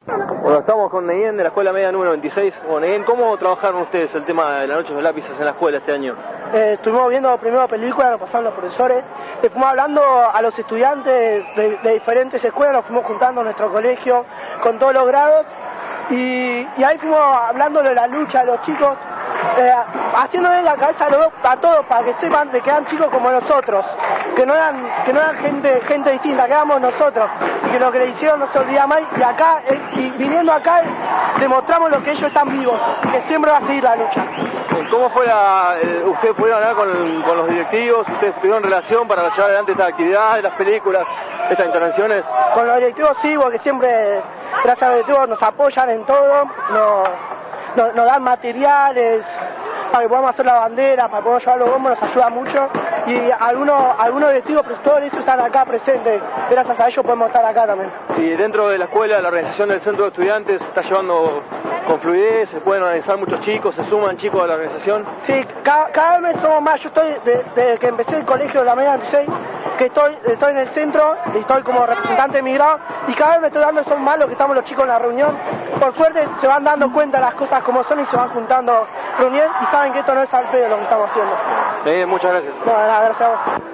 Bueno, estamos con Neguén de la Escuela Media número 26. Bueno, Neguén, ¿cómo trabajaron ustedes el tema de la noche de los lápices en la escuela este año? Estuvimos viendo primero películas, nos pasaron los profesores, le fuimos hablando a los estudiantes de diferentes escuelas, nos fuimos juntando en nuestro colegio con todos los grados y ahí fuimos hablando de la lucha de los chicos, haciéndole la cabeza a todos para que sepan de que eran chicos como nosotros, que no eran gente distinta, que éramos nosotros, y que lo que le hicieron no se olvida más, y acá, y viniendo acá, demostramos lo que ellos están vivos, que siempre va a seguir la lucha. ¿Cómo fue ustedes pudieron hablar con los directivos? ¿Ustedes tuvieron relación para llevar adelante esta actividad, las películas, estas intervenciones? Con los directivos sí, porque siempre, gracias a los directivos, nos apoyan en todo, nos dan materiales para que podamos hacer la bandera, para que podamos llevar los bombos, nos ayuda mucho, y algunos directivos prestores están acá presentes, gracias a ellos podemos estar acá también. Y dentro de la escuela, la organización del centro de estudiantes está llevando con fluidez, se pueden organizar muchos chicos, se suman chicos a la organización. Sí, cada vez somos más. Yo estoy desde que empecé el colegio de la Media 26, que estoy en el centro y estoy como representante de mi grado, y cada vez me estoy dando, son más los que estamos los chicos en la reunión. Por suerte se van dando cuenta de las cosas como son y se van juntando reunión y saben que esto no es al pedo lo que estamos haciendo. Muchas gracias. No, nada, gracias a vos.